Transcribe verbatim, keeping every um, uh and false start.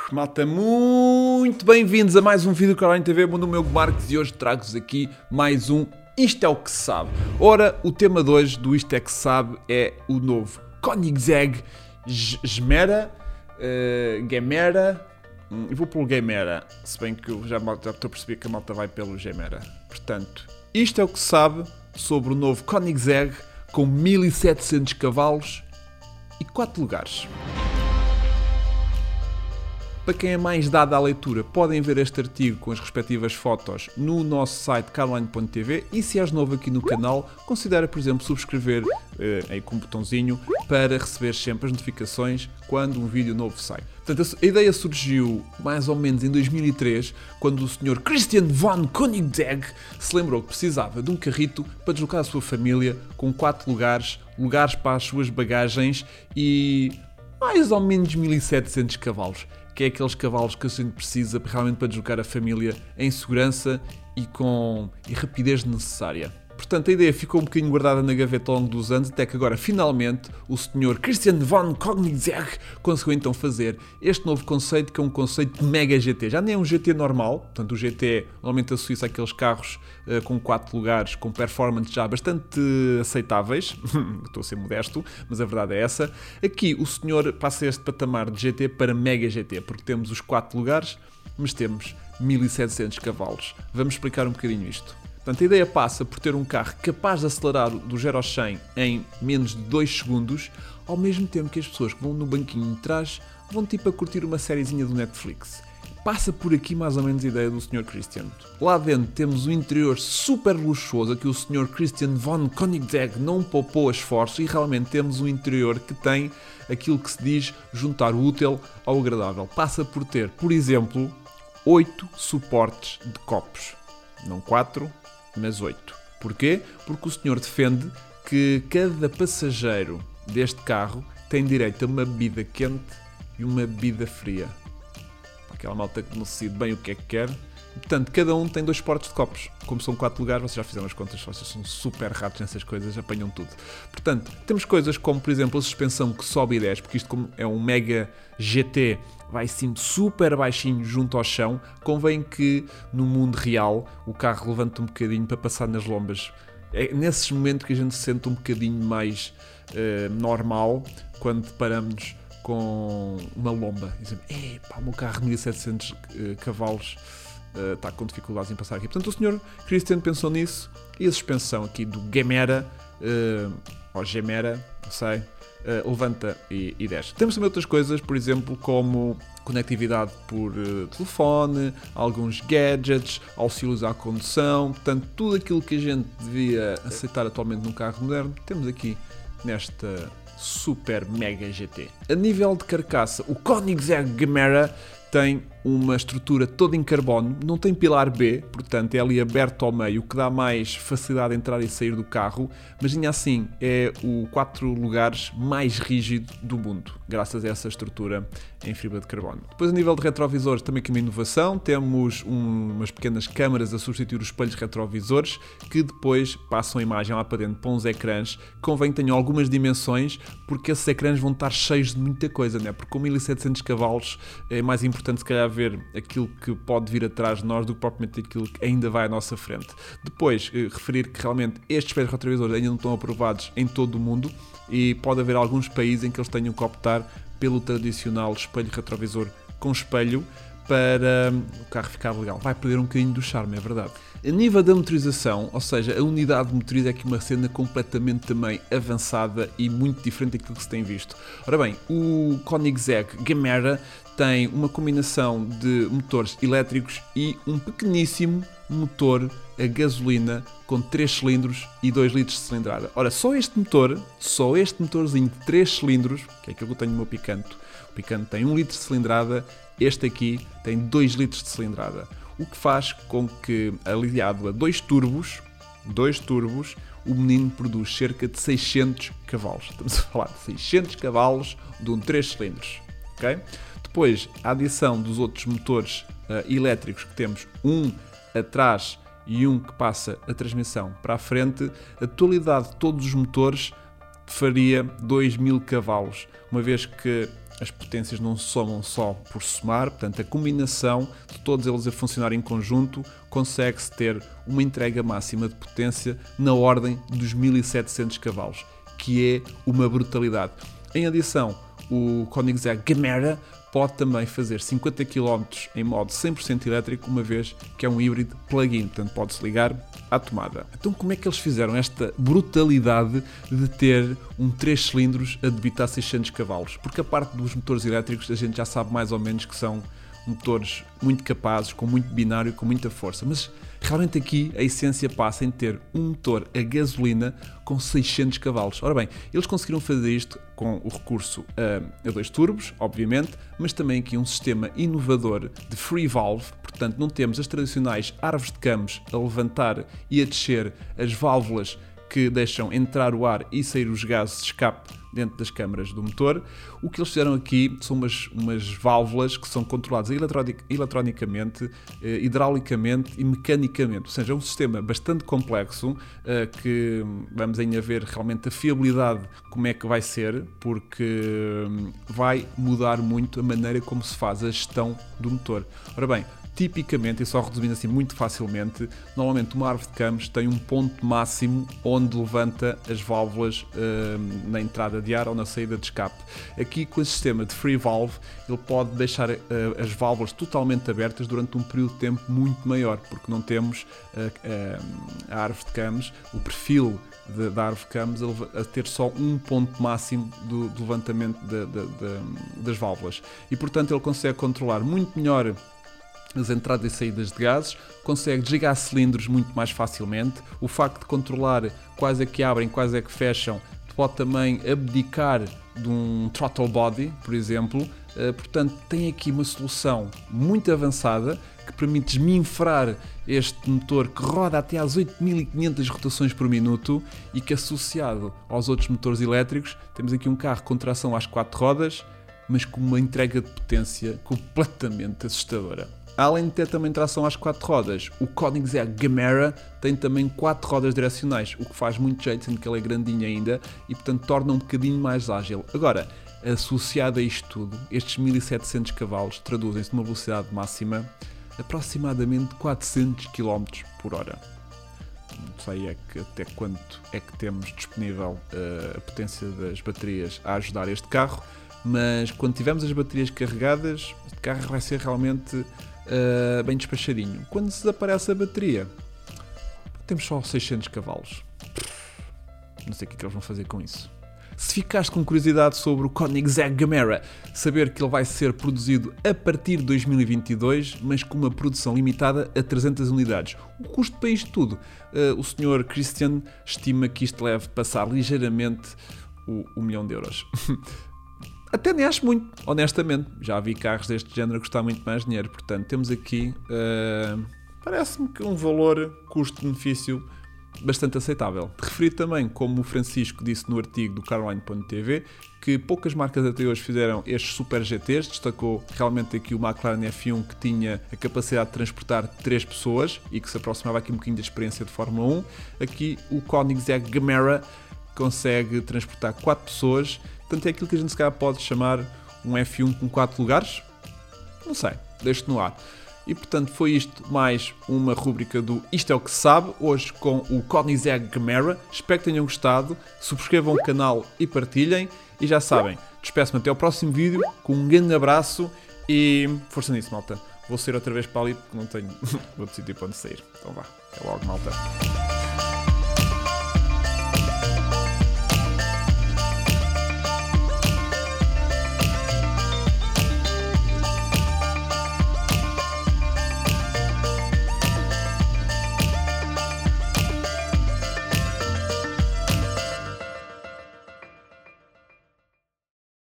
Malta, muito bem-vindos a mais um vídeo do Caroline T V. Meu nome é Hugo Marques e hoje trago-vos aqui mais um Isto é o que se sabe. Ora, o tema de hoje do Isto é que se sabe é o novo Koenigsegg Gemera, uh, Gemera, e vou pelo Gemera, se bem que eu já, já estou a perceber que a malta vai pelo Gemera. Portanto, isto é o que se sabe sobre o novo Koenigsegg com mil e setecentos cavalos e quatro lugares. Para quem é mais dado à leitura, podem ver este artigo com as respectivas fotos no nosso site caroline ponto t v e se és novo aqui no canal, considera, por exemplo, subscrever eh, aí com um botãozinho para receber sempre as notificações quando um vídeo novo sai. Portanto, a ideia surgiu mais ou menos em dois mil e três, quando o senhor Christian von Koenigsegg se lembrou que precisava de um carrito para deslocar a sua família com quatro lugares, lugares para as suas bagagens e mais ou menos mil e setecentos cavalos. Que é aqueles cavalos que a gente precisa realmente para deslocar a família em segurança e com e rapidez necessária. Portanto, a ideia ficou um bocadinho guardada na gaveta ao longo dos anos, até que agora, finalmente, o senhor Christian von Koenigsegg conseguiu então fazer este novo conceito, que é um conceito de Mega G T. Já nem é um G T normal, portanto, o G T normalmente associa-se àqueles carros uh, com quatro lugares, com performance já bastante aceitáveis. Estou a ser modesto, mas a verdade é essa. Aqui, o senhor passa este patamar de G T para Mega G T, porque temos os quatro lugares, mas temos mil e setecentos cavalos. Vamos explicar um bocadinho isto. Portanto, a ideia passa por ter um carro capaz de acelerar do zero ao cem em menos de dois segundos, ao mesmo tempo que as pessoas que vão no banquinho de trás vão tipo a curtir uma sériezinha do Netflix. Passa por aqui mais ou menos a ideia do senhor Christian. Lá dentro temos um interior super luxuoso, que o senhor Christian von Koenigsegg não poupou esforço, e realmente temos um interior que tem aquilo que se diz juntar o útil ao agradável. Passa por ter, por exemplo, oito suportes de copos. Não quatro, mas oito. Porquê? Porque o senhor defende que cada passageiro deste carro tem direito a uma bebida quente e uma bebida fria. Aquela malta que não decide bem o que é que quer. Portanto, cada um tem dois suportes de copos. Como são quatro lugares, vocês já fizeram as contas, vocês são super ratos nessas coisas, apanham tudo. Portanto, temos coisas como, por exemplo, a suspensão que sobe e desce, porque isto como é um Mega G T, vai sim super baixinho junto ao chão. Convém que no mundo real o carro levante um bocadinho para passar nas lombas. É nesses momentos que a gente se sente um bocadinho mais uh, normal, quando deparamos com uma lomba. E dizemos, epá, o meu carro de mil e setecentos uh, cavalos uh, está com dificuldades em passar aqui. Portanto, o senhor Christian pensou nisso, e a suspensão aqui do Gemera, uh, ou Gemera, não sei, Uh, levanta e, e desce. Temos também outras coisas, por exemplo, como conectividade por uh, telefone, alguns gadgets, auxílios à condução, portanto, tudo aquilo que a gente devia aceitar atualmente num carro moderno, temos aqui nesta super mega G T. A nível de carcaça, o Koenigsegg Gemera tem uma estrutura toda em carbono, não tem pilar B, portanto é ali aberto ao meio, o que dá mais facilidade de entrar e sair do carro, mas ainda assim é o quatro lugares mais rígido do mundo, graças a essa estrutura em fibra de carbono. Depois, a nível de retrovisores, também aqui uma inovação, temos um, umas pequenas câmaras a substituir os espelhos retrovisores, que depois passam a imagem lá para dentro para uns ecrãs. Convém que tenham algumas dimensões, porque esses ecrãs vão estar cheios de muita coisa, né? Porque com mil e setecentos cavalos é mais importante se calhar ver aquilo que pode vir atrás de nós do que propriamente aquilo que ainda vai à nossa frente. Depois, eh, referir que realmente estes espelhos retrovisores ainda não estão aprovados em todo o mundo e pode haver alguns países em que eles tenham que optar pelo tradicional espelho retrovisor com espelho para hum, o carro ficar legal. Vai perder um bocadinho do charme, é verdade. A nível da motorização, ou seja, a unidade de motriz é aqui uma cena completamente também avançada e muito diferente daquilo que se tem visto. Ora bem, o Koenigsegg Gemera tem uma combinação de motores elétricos e um pequeníssimo motor a gasolina com três cilindros e dois litros de cilindrada. Ora, só este motor, só este motorzinho de três cilindros, que é aquilo que eu tenho no meu Picanto, o Picanto tem um litro de cilindrada, este aqui tem dois litros de cilindrada. O que faz com que, aliado a dois turbos, dois turbos, o menino produz cerca de seiscentos cavalos. Estamos a falar de seiscentos cavalos de um três cilindros. Okay? Depois, a adição dos outros motores uh, elétricos que temos, um atrás e um que passa a transmissão para a frente, a totalidade de todos os motores faria dois mil cavalos, uma vez que as potências não somam só por somar, portanto a combinação de todos eles a funcionar em conjunto consegue-se ter uma entrega máxima de potência na ordem dos mil e setecentos cavalos, que é uma brutalidade. Em adição, o Koenigsegg Gemera pode também fazer cinquenta quilómetros em modo cem por cento elétrico, uma vez que é um híbrido plug-in, portanto pode-se ligar à tomada. Então como é que eles fizeram esta brutalidade de ter um três cilindros a debitar seiscentos cavalos? Porque a parte dos motores elétricos a gente já sabe mais ou menos que são motores muito capazes, com muito binário, com muita força, mas realmente aqui a essência passa em ter um motor a gasolina com seiscentos cavalos. Ora bem, eles conseguiram fazer isto com o recurso a, a dois turbos, obviamente, mas também aqui um sistema inovador de free valve, portanto não temos as tradicionais árvores de camas a levantar e a descer as válvulas que deixam entrar o ar e sair os gases de escape dentro das câmaras do motor. O que eles fizeram aqui são umas, umas válvulas que são controladas eletronic, eletronicamente, eh, hidraulicamente e mecanicamente. Ou seja, é um sistema bastante complexo eh, que vamos ainda ver realmente a fiabilidade, como é que vai ser, porque hum, vai mudar muito a maneira como se faz a gestão do motor. Ora bem, tipicamente, e só resumindo assim muito facilmente, normalmente uma árvore de camas tem um ponto máximo onde levanta as válvulas uh, na entrada de ar ou na saída de escape. Aqui com o sistema de free valve, ele pode deixar uh, as válvulas totalmente abertas durante um período de tempo muito maior, porque não temos uh, uh, a árvore de camas, o perfil de, da árvore de camas a, a ter só um ponto máximo do, do levantamento de, de, de, das válvulas. E portanto ele consegue controlar muito melhor as entradas e saídas de gases, consegue desligar cilindros muito mais facilmente. O facto de controlar quais é que abrem, quais é que fecham, pode também abdicar de um throttle body, por exemplo. Uh, portanto, tem aqui uma solução muito avançada que permite desminfrar este motor que roda até às oito mil e quinhentas rotações por minuto e que, associado aos outros motores elétricos, temos aqui um carro com tração às quatro rodas, mas com uma entrega de potência completamente assustadora. Além de ter também tração às quatro rodas, o Koenigsegg Gemera tem também quatro rodas direcionais, o que faz muito jeito, sendo que ele é grandinho ainda e, portanto, torna um bocadinho mais ágil. Agora, associado a isto tudo, estes mil e setecentos cavalos traduzem-se numa velocidade máxima aproximadamente quatrocentos quilómetros por hora. Não sei é que, até quanto é que temos disponível uh, a potência das baterias a ajudar este carro, mas quando tivermos as baterias carregadas, este carro vai ser realmente Uh, bem despachadinho. Quando se desaparece a bateria, temos só seiscentos cavalos. Não sei o que é que eles vão fazer com isso. Se ficaste com curiosidade sobre o Koenigsegg Gemera, saber que ele vai ser produzido a partir de dois mil e vinte e dois, mas com uma produção limitada a trezentas unidades. O custo para isto tudo, uh, o senhor Christian estima que isto leve passar ligeiramente o, o milhão de euros. Até nem acho muito, honestamente. Já vi carros deste género a custar muito mais dinheiro. Portanto, temos aqui, uh, parece-me que um valor custo-benefício bastante aceitável. Referi também, como o Francisco disse no artigo do Caroline ponto t v, que poucas marcas até hoje fizeram estes Super G Ts. Destacou realmente aqui o McLaren F um, que tinha a capacidade de transportar três pessoas e que se aproximava aqui um bocadinho da experiência de Fórmula um. Aqui o Koenigsegg Gemera consegue transportar quatro pessoas. Portanto, é aquilo que a gente se calhar pode chamar um F um com quatro lugares. Não sei, deixo no ar. E portanto foi isto, mais uma rúbrica do Isto é o que se sabe, hoje com o Koenigsegg Gemera. Espero que tenham gostado, subscrevam o canal e partilhem. E já sabem, despeço-me até ao próximo vídeo, com um grande abraço e força nisso, malta. Vou sair outra vez para ali porque não tenho outro sítio para onde sair. Então vá, até logo.